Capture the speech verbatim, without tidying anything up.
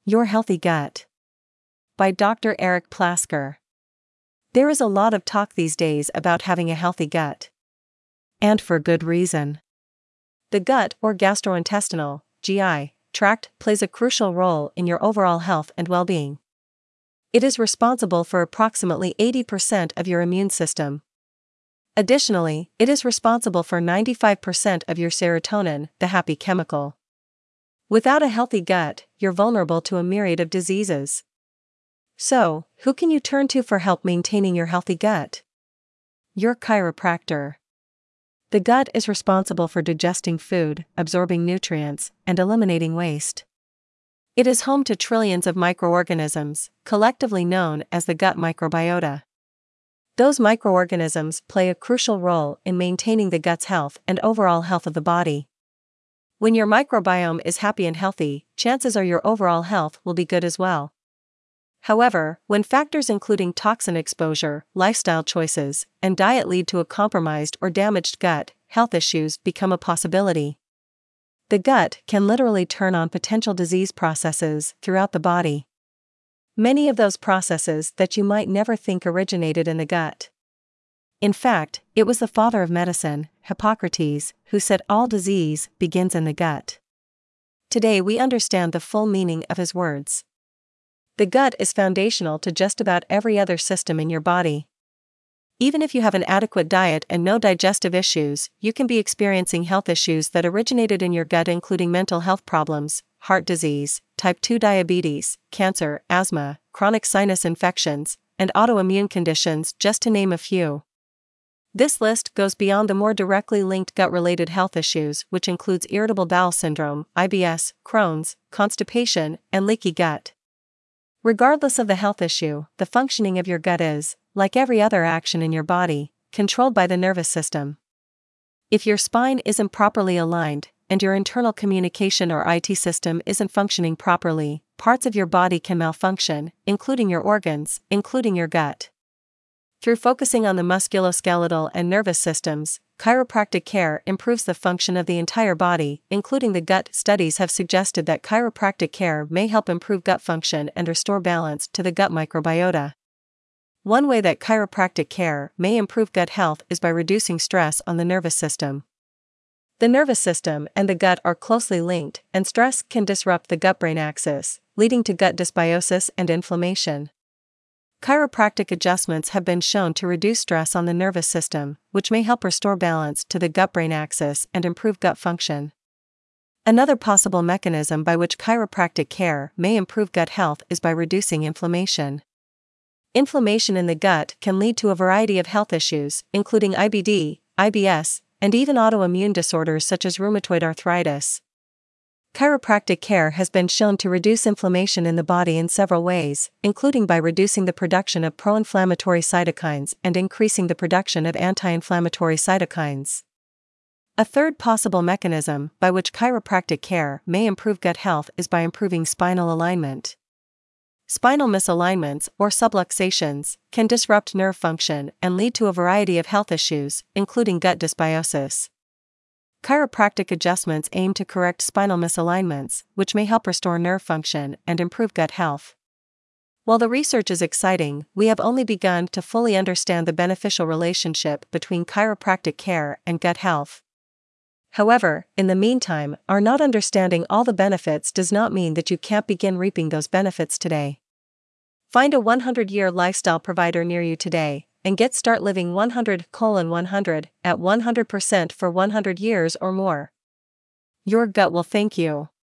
Your Healthy Gut by Doctor Eric Plasker. There is a lot of talk these days about having a healthy gut. And for good reason. The gut, or gastrointestinal, G I, tract plays a crucial role in your overall health and well-being. It is responsible for approximately eighty percent of your immune system. Additionally, it is responsible for ninety-five percent of your serotonin, the happy chemical. Without a healthy gut, you're vulnerable to a myriad of diseases. So, who can you turn to for help maintaining your healthy gut? Your chiropractor. The gut is responsible for digesting food, absorbing nutrients, and eliminating waste. It is home to trillions of microorganisms, collectively known as the gut microbiota. Those microorganisms play a crucial role in maintaining the gut's health and overall health of the body. When your microbiome is happy and healthy, chances are your overall health will be good as well. However, when factors including toxin exposure, lifestyle choices, and diet lead to a compromised or damaged gut, health issues become a possibility. The gut can literally turn on potential disease processes throughout the body. Many of those processes that you might never think originated in the gut. In fact, it was the father of medicine, Hippocrates, who said all disease begins in the gut. Today we understand the full meaning of his words. The gut is foundational to just about every other system in your body. Even if you have an adequate diet and no digestive issues, you can be experiencing health issues that originated in your gut, including mental health problems, heart disease, type two diabetes, cancer, asthma, chronic sinus infections, and autoimmune conditions, just to name a few. This list goes beyond the more directly linked gut-related health issues, which includes irritable bowel syndrome, I B S, Crohn's, constipation, and leaky gut. Regardless of the health issue, the functioning of your gut is, like every other action in your body, controlled by the nervous system. If your spine isn't properly aligned, and your internal communication or I T system isn't functioning properly, parts of your body can malfunction, including your organs, including your gut. Through focusing on the musculoskeletal and nervous systems, chiropractic care improves the function of the entire body, including the gut. Studies have suggested that chiropractic care may help improve gut function and restore balance to the gut microbiota. One way that chiropractic care may improve gut health is by reducing stress on the nervous system. The nervous system and the gut are closely linked, and stress can disrupt the gut-brain axis, leading to gut dysbiosis and inflammation. Chiropractic adjustments have been shown to reduce stress on the nervous system, which may help restore balance to the gut-brain axis and improve gut function. Another possible mechanism by which chiropractic care may improve gut health is by reducing inflammation. Inflammation in the gut can lead to a variety of health issues, including I B D, I B S, and even autoimmune disorders such as rheumatoid arthritis. Chiropractic care has been shown to reduce inflammation in the body in several ways, including by reducing the production of pro-inflammatory cytokines and increasing the production of anti-inflammatory cytokines. A third possible mechanism by which chiropractic care may improve gut health is by improving spinal alignment. Spinal misalignments, or subluxations, can disrupt nerve function and lead to a variety of health issues, including gut dysbiosis. Chiropractic adjustments aim to correct spinal misalignments, which may help restore nerve function and improve gut health. While the research is exciting, we have only begun to fully understand the beneficial relationship between chiropractic care and gut health. However, in the meantime, our not understanding all the benefits does not mean that you can't begin reaping those benefits today. Find a one hundred year lifestyle provider near you today, and get start living one hundred colon one hundred at one hundred percent for one hundred years or more. Your gut will thank you.